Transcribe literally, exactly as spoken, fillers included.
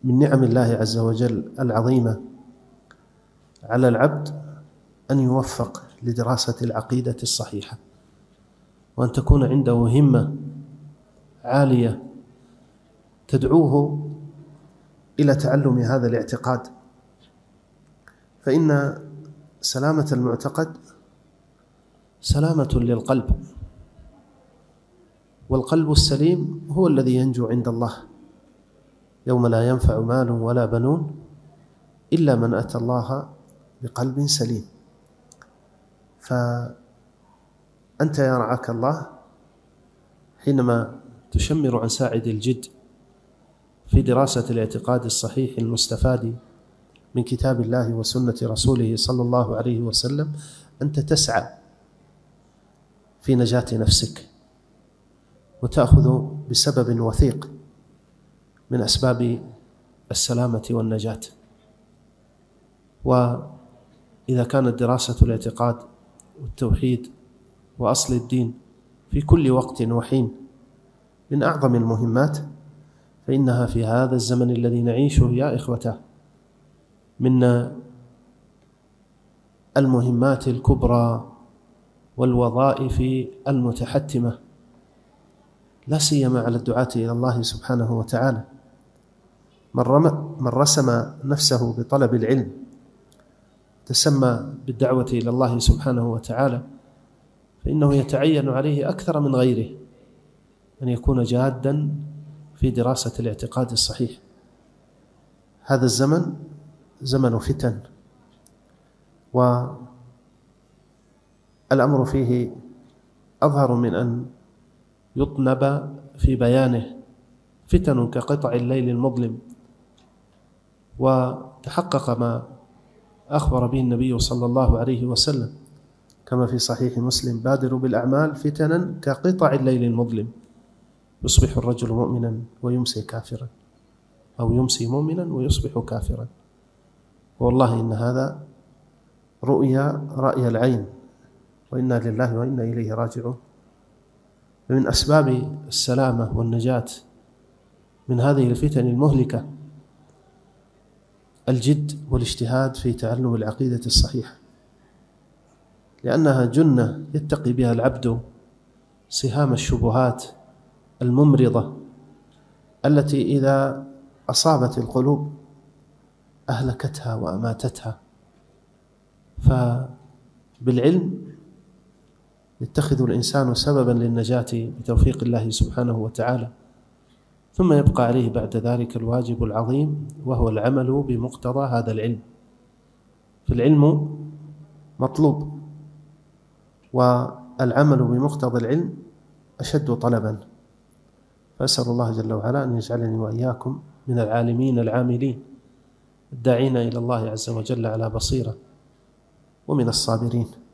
من نعم الله عز وجل العظيمة على العبد أن يوفق لدراسة العقيدة الصحيحة، وأن تكون عنده همة عالية تدعوه إلى تعلم هذا الاعتقاد، فإن سلامة المعتقد سلامة للقلب، والقلب السليم هو الذي ينجو عند الله يوم لا ينفع مال ولا بنون إلا من أتى الله بقلب سليم. فأنت يا رعاك الله حينما تشمر عن ساعد الجد في دراسة الاعتقاد الصحيح المستفاد من كتاب الله وسنة رسوله صلى الله عليه وسلم، أنت تسعى في نجاة نفسك وتأخذ بسبب وثيق من أسباب السلامة والنجاة. وإذا كانت دراسة الاعتقاد والتوحيد وأصل الدين في كل وقت وحين من أعظم المهمات، فإنها في هذا الزمن الذي نعيشه يا إخوته من المهمات الكبرى والوظائف المتحتمة، لا سيما على الدعاة إلى الله سبحانه وتعالى. من رسم نفسه بطلب العلم تسمى بالدعوة إلى الله سبحانه وتعالى، فإنه يتعين عليه أكثر من غيره أن يكون جاداً في دراسة الاعتقاد الصحيح. هذا الزمن زمن فتن، والأمر فيه أظهر من أن يطنب في بيانه. فتن كقطع الليل المظلم، وتحقق ما أخبر به النبي صلى الله عليه وسلم كما في صحيح مسلم: بادروا بالأعمال فتنا كقطع الليل المظلم، يصبح الرجل مؤمنا ويمسي كافرا، أو يمسي مؤمنا ويصبح كافرا. والله إن هذا رؤيا رأي العين، وإنا لله وإنا إليه راجعون. فمن أسباب السلامة والنجاة من هذه الفتن المهلكة الجد والاجتهاد في تعلم العقيدة الصحيحة، لأنها جنة يتقي بها العبد سهام الشبهات الممرضة التي إذا أصابت القلوب أهلكتها وأماتتها. فبالعلم يتخذ الإنسان سببا للنجاة بتوفيق الله سبحانه وتعالى، ثم يبقى عليه بعد ذلك الواجب العظيم، وهو العمل بمقتضى هذا العلم. فالعلم مطلوب، والعمل بمقتضى العلم أشد طلبا. فأسأل الله جل وعلا أن يجعلني وإياكم من العالمين العاملين الداعين إلى الله عز وجل على بصيرة، ومن الصابرين.